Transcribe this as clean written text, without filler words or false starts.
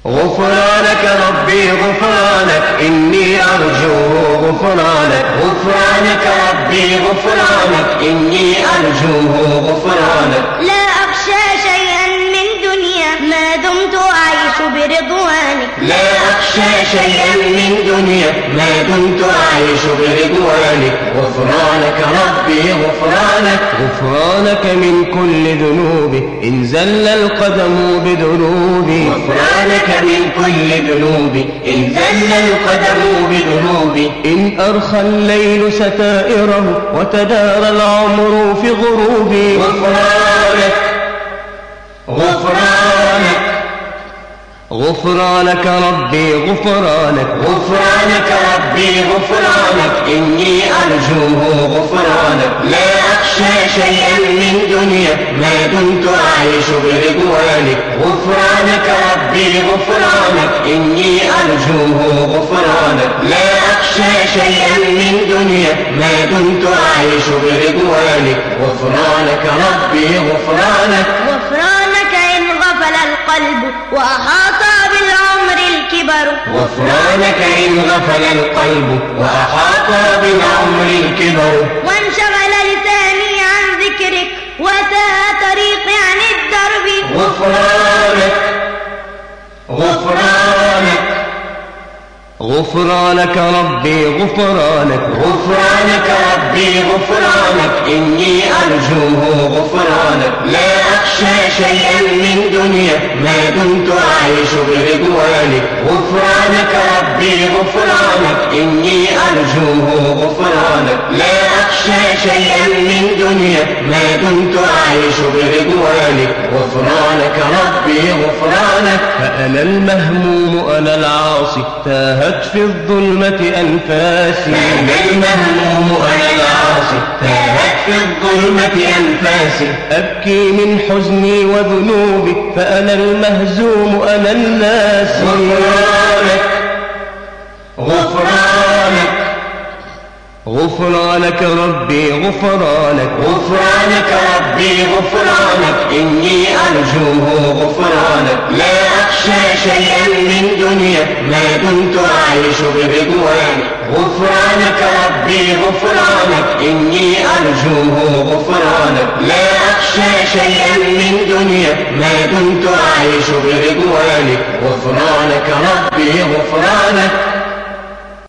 غفرانك ربي غفرانك إني أرجو غفرانك. غفرانك ربي غفرانك إني أرجو غفرانك. لا أخشى شيئا من دنيا ما دمت أعيش برضوانك. لا أخشى شيئا من دنيا ما دمت أعيش برضوانك. غفرانك ربي غفرانك. غفرانك من كل ذنوبي إن زل القدم بذنوبي. غفرانك من كل ذنوبي إن زل القدم بذنوبي. إن أرخى الليل ستائره وتدارى العمر في غروبي. غفرانك غفرانك غفرانك ربي غفرانك. غفرانك ربي غفرانك إني أرجوه غفرانك. لا أخشى شيئا من دنيا ما دمت أعيش برضوانك. غفرانك ربي غفرانك إني أرجوه غفرانك. لا أخشى شيئا من دنيا ما دمت أعيش برضوانك. غفرانك ربي غفرانك. غفرانك إن غفل القلب وأحاط بالعمر الكبر. غفرانك إن غفل القلب وأحاط بالعمر الكبر. وانشغل لساني عن ذكرك وتاه طريقي عن الدرب. غفرانك غفرانك غفرانك ربي غفرانك. غفرانك ربي غفرانك إني أرجوه غفرانك. لا أخشى شيئا من دنيا ما دمت أعيش برضوانك. غفرانك ربي غفرانك إني أرجوه غفرانك. لا أخشى شيئا من دنيا ما دمت أعيش برضوانك. غفرانك ربي غفرانك. فأنا المهموم أنا العاصي تاهت في الظلمة أنفاسي. أنا المهموم أنا العاصي تاهت في الظلمة أنفاسي. أبكي من حزني وذنوبي فأنا المهزوم أنا الناس. غفرانك غفرانك غفرانك ربي غفرانك. غفرانك ربي غفرانك إني أرجوه غفرانك. لا أخشى شيئا من دنيا ما دمت أعيش برضوانك. غفرانك ربي غفرانك إني أرجوه غفرانك. لا أخشى شيئا من دنيا ما دمت أعيش برضوانك. غفرانك ربي غفرانك.